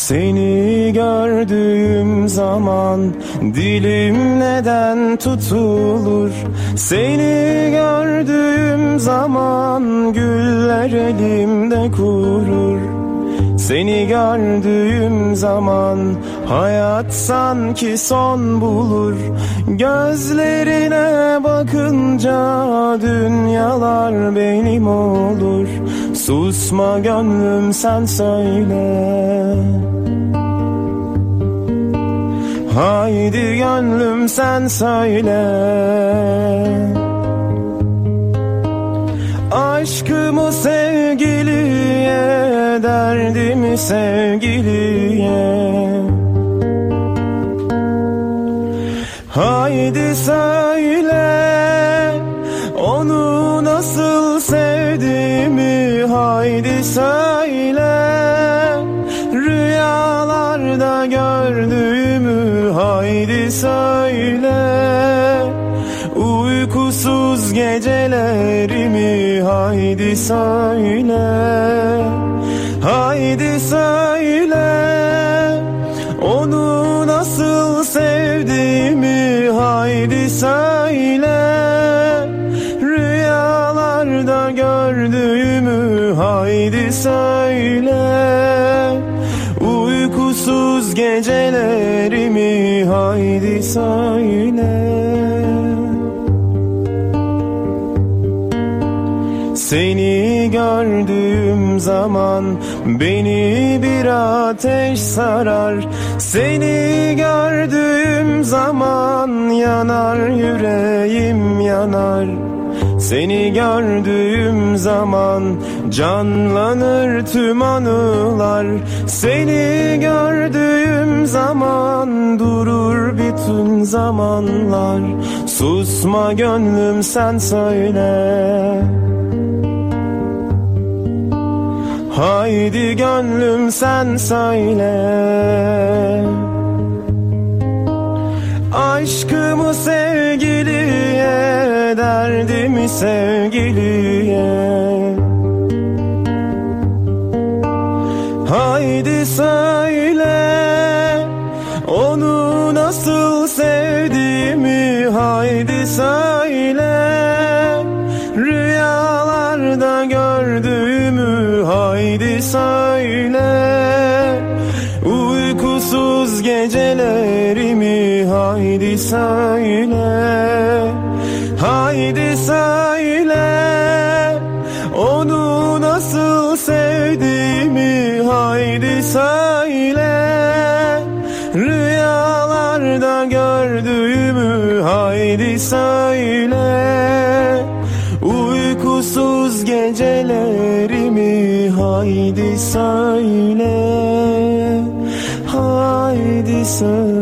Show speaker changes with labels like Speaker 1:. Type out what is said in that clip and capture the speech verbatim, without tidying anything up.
Speaker 1: Seni gördüğüm zaman dilim neden tutulur? Seni gördüğüm zaman güller elimde kurur. Seni gördüğüm zaman hayat sanki son bulur. Gözlerine bakınca dünyalar benim olur. Susma gönlüm, sen söyle. Haydi gönlüm, sen söyle. Aşkımı sevgiliye, derdimi sevgiliye. Haydi söyle, onu nasıl sevdiğimi. Haydi söyle, rüyalarda gördüğümü. Haydi söyle, uykusuz gecelerimi. Haydi söyle, haydi söyle, onu nasıl sevdiğimi. Haydi söyle, rüyalarda gördüğümü. Haydi söyle, uykusuz gecelerimi. Haydi söyle. Seni gördüğüm zaman beni bir ateş sarar. Seni gördüğüm zaman yanar yüreğim, yanar. Seni gördüğüm zaman canlanır tüm anılar. Seni gördüğüm zaman durur bütün zamanlar. Susma gönlüm, sen söyle. Haydi gönlüm, sen söyle. Aşkımı sevgiliye, derdimi sevgiliye. Haydi söyle, onu nasıl sevdiğimi. Haydi söyle, rüyalarda gördüğümü. Haydi söyle, uykusuz gecelerimi. Haydi söyle, haydi söyle, onu nasıl sevdiğimi. Haydi söyle, rüyalarda gördüğümü. Haydi söyle, uykusuz gecelerimi. Haydi söyle, haydi söyle.